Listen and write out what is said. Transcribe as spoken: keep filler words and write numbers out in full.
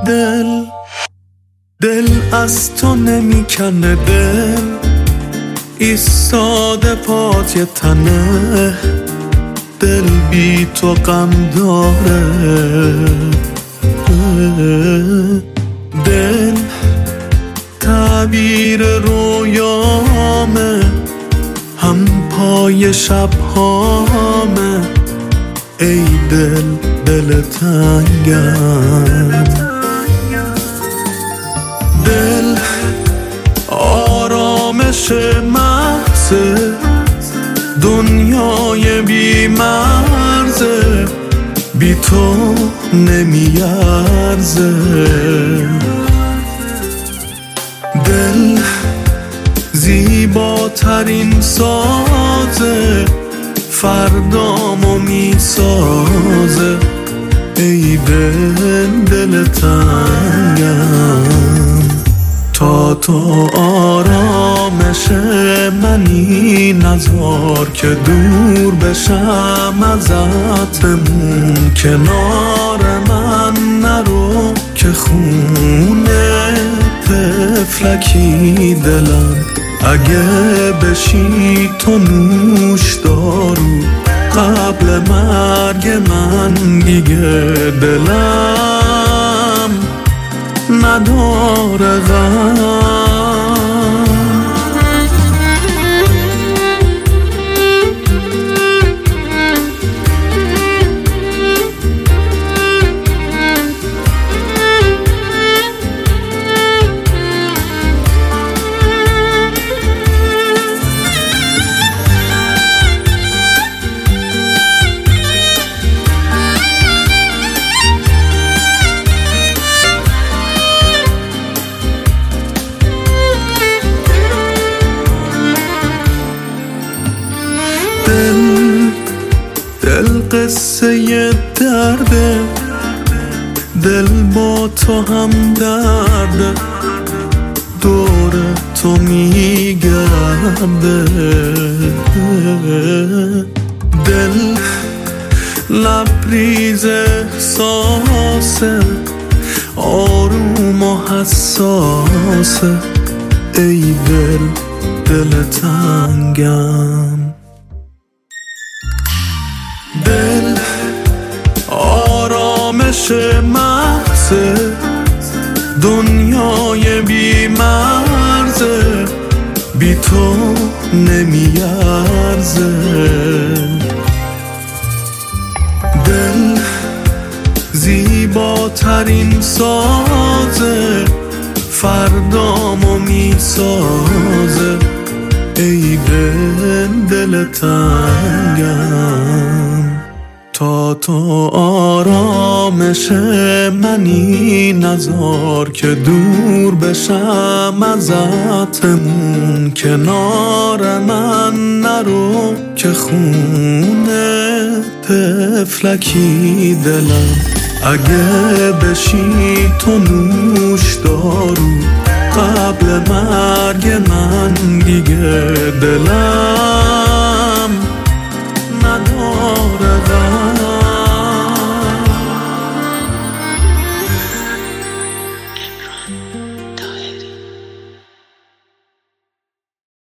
دل دل از تو نمیکنه، دل ایستاده پای تنه، دل بی تو غم داره، دل تعبیر رویامه، هم پای شبهامه، ای دل دل تنگم. دل آرامش محض دنیای بی مرزه، بی تو نمیارزه. دل زیباترین سازه، فردامو میسازه، ای دل دل تنگم. تا تو آرامش منی، نذار که دور بشم ازتمون، کنار من نرو که خونه طفلکی دلم. اگه بشی تو نوش دارو قبل مرگ من، دیگه دلم نداره غم. دل قصه درده، دل با تو هم درده، دور تو میگرده. دل لبریز احساسه، آروم و حساسه، ای دل دل تنگم. دل آرامش محض دنیای بی مرزه، بی تو نمیارزه. دل زیباترین سازه، فردامو میسازه، ای دل دل تنگم. تا تو آرامش منی، نذار که دور بشم ازتمون، کنار من نرو که خونه طفلکی دلم. اگه بشی تو نوش دارو قبل مرگ من، دیگه دلم